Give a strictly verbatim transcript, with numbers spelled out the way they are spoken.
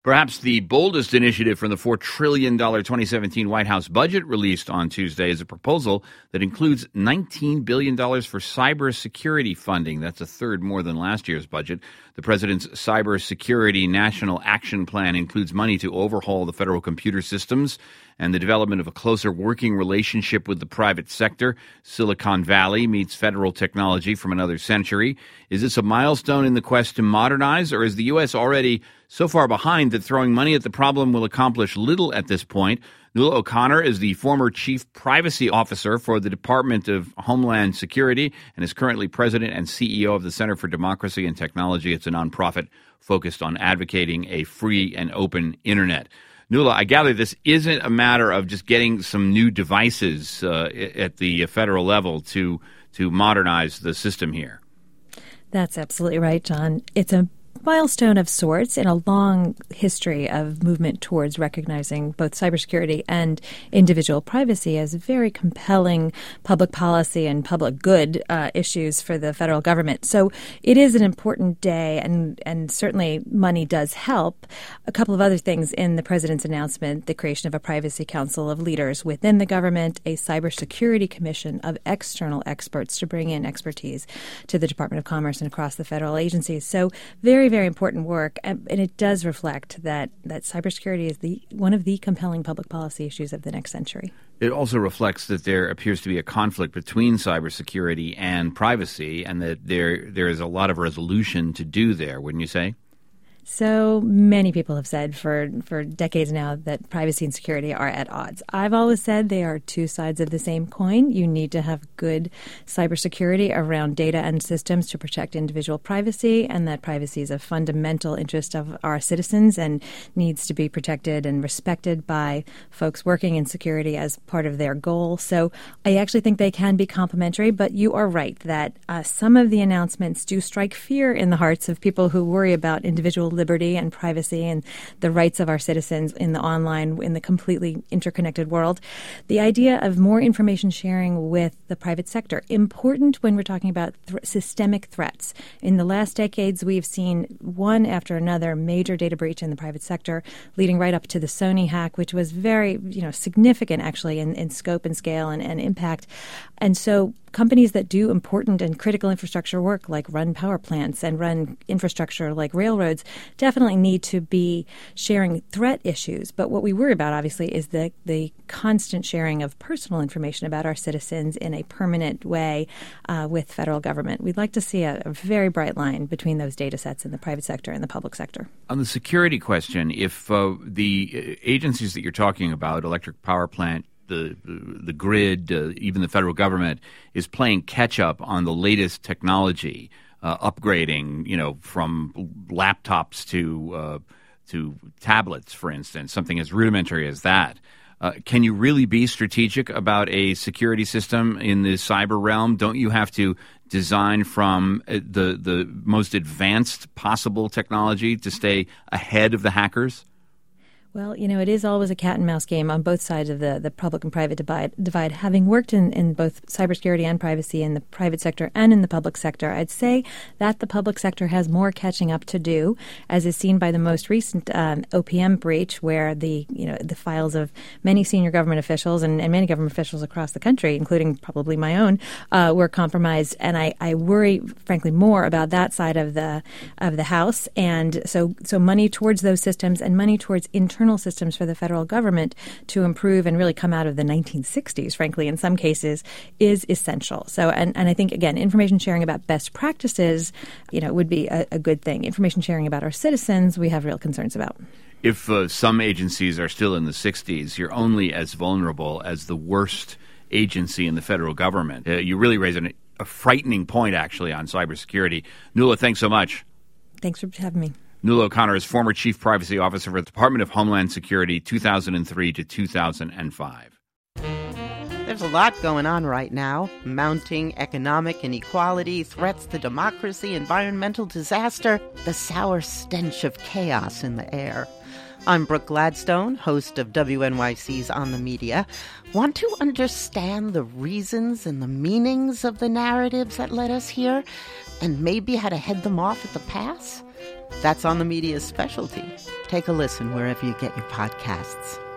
Perhaps the boldest initiative from the four trillion dollars twenty seventeen White House budget released on Tuesday is a proposal that includes nineteen billion dollars for cybersecurity funding. That's a third more than last year's budget. The president's Cybersecurity National Action Plan includes money to overhaul the federal computer systems and the development of a closer working relationship with the private sector. Silicon Valley meets federal technology from another century. Is this a milestone in the quest to modernize, or is the U S already so far behind that throwing money at the problem will accomplish little at this point? Nuala O'Connor is the former chief privacy officer for the Department of Homeland Security and is currently president and C E O of the Center for Democracy and Technology. It's a nonprofit focused on advocating a free and open internet. Nuala, I gather this isn't a matter of just getting some new devices uh, at the federal level to to modernize the system here. That's absolutely right, John. It's a milestone of sorts in a long history of movement towards recognizing both cybersecurity and individual privacy as very compelling public policy and public good uh, issues for the federal government. So it is an important day, and, and certainly money does help. A couple of other things in the president's announcement: the creation of a privacy council of leaders within the government, a cybersecurity commission of external experts to bring in expertise to the Department of Commerce and across the federal agencies. So very very important work, and, and it does reflect that that cybersecurity is the one of the compelling public policy issues of the next century. It also reflects that there appears to be a conflict between cybersecurity and privacy, and that there there is a lot of resolution to do there, wouldn't you say? So many people have said for, for decades now that privacy and security are at odds. I've always said they are two sides of the same coin. You need to have good cybersecurity around data and systems to protect individual privacy, and that privacy is a fundamental interest of our citizens and needs to be protected and respected by folks working in security as part of their goal. So I actually think they can be complementary, but you are right that uh, some of the announcements do strike fear in the hearts of people who worry about individual liberty and privacy and the rights of our citizens in the online, in the completely interconnected world. The idea of more information sharing with the private sector, important when we're talking about th- systemic threats. In the last decades, we've seen one after another major data breach in the private sector, leading right up to the Sony hack, which was very, you know, significant actually in, in scope and scale and, and impact. And so companies that do important and critical infrastructure work, like run power plants and run infrastructure like railroads, definitely need to be sharing threat issues. But what we worry about, obviously, is the, the constant sharing of personal information about our citizens in a permanent way uh, with federal government. We'd like to see a, a very bright line between those data sets in the private sector and the public sector. On the security question, if uh, the agencies that you're talking about, electric power plant, the the grid, uh, even the federal government, is playing catch-up on the latest technology, uh, upgrading, you know, from laptops to uh, to tablets, for instance, something as rudimentary as that. Uh, can you really be strategic about a security system in the cyber realm? Don't you have to design from the the most advanced possible technology to stay ahead of the hackers? Well, you know, it is always a cat and mouse game on both sides of the, the public and private divide. divide. Having worked in, in both cybersecurity and privacy in the private sector and in the public sector, I'd say that the public sector has more catching up to do, as is seen by the most recent um, O P M breach, where the you know the files of many senior government officials and, and many government officials across the country, including probably my own, uh, were compromised. And I, I worry, frankly, more about that side of the of the house. And so, so money towards those systems and money towards internal internal systems for the federal government to improve and really come out of the nineteen sixties, frankly, in some cases, is essential. So, and, and I think, again, information sharing about best practices, you know, would be a, a good thing. Information sharing about our citizens, we have real concerns about. If uh, some agencies are still in the sixties, you're only as vulnerable as the worst agency in the federal government. Uh, you really raise an, a frightening point, actually, on cybersecurity. Nuala, thanks so much. Thanks for having me. Nuala O'Connor is former Chief Privacy Officer for the Department of Homeland Security, two thousand three to two thousand five. There's a lot going on right now. Mounting economic inequality, threats to democracy, environmental disaster, the sour stench of chaos in the air. I'm Brooke Gladstone, host of W N Y C's On the Media. Want to understand the reasons and the meanings of the narratives that led us here, and maybe how to head them off at the pass? That's On the Media's specialty. Take a listen wherever you get your podcasts.